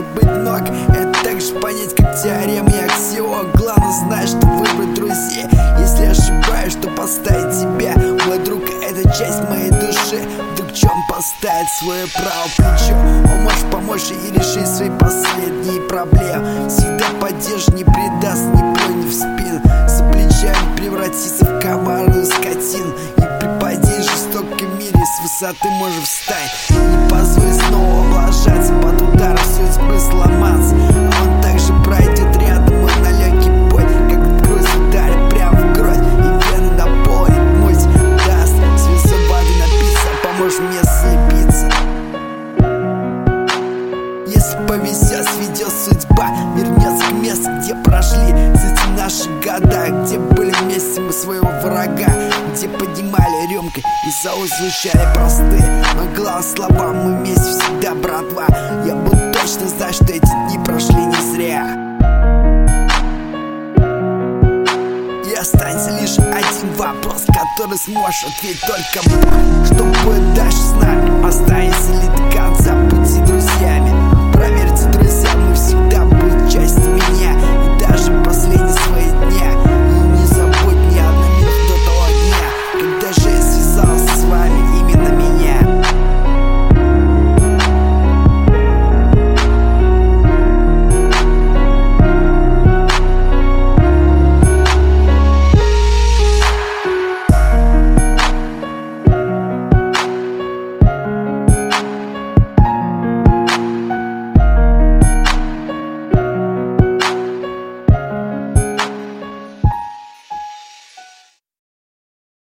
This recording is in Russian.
может быть много. Это также понять, как теорема и аксиом. Главное знать, что выбрать друзей. Если ошибаюсь, что поставить тебя, мой друг, это часть моей души. Вдруг в чем поставить свое право плечо. Он может помочь и решить свои последние проблемы. Всегда поддержит, не предаст, не плюнет в спину. За плечами превратиться в коварную скотину. И при падении в жестоком мире с высоты можешь встать. Не позволь снова облажаться, под ударом судьбы сломаться. Он также пройдет рядом и на легкий бой, как в грудь ударит прямо в грудь. И вены наполнит муть, даст свежей воды напиться, поможет мне слепиться. Если повезет, сведет судьба, вернется к месту, где прошли эти наши года, где были вместе мы своего врага, где поднимали рюмкой и соус звучали простые, но главное слова: мы вместе всегда, братва. Я буду точно знать, что эти дни прошли не зря. И останется лишь один вопрос, который сможешь ответить только Бог. Что будет дальше с нами? Останется ли до конца пути друзьями?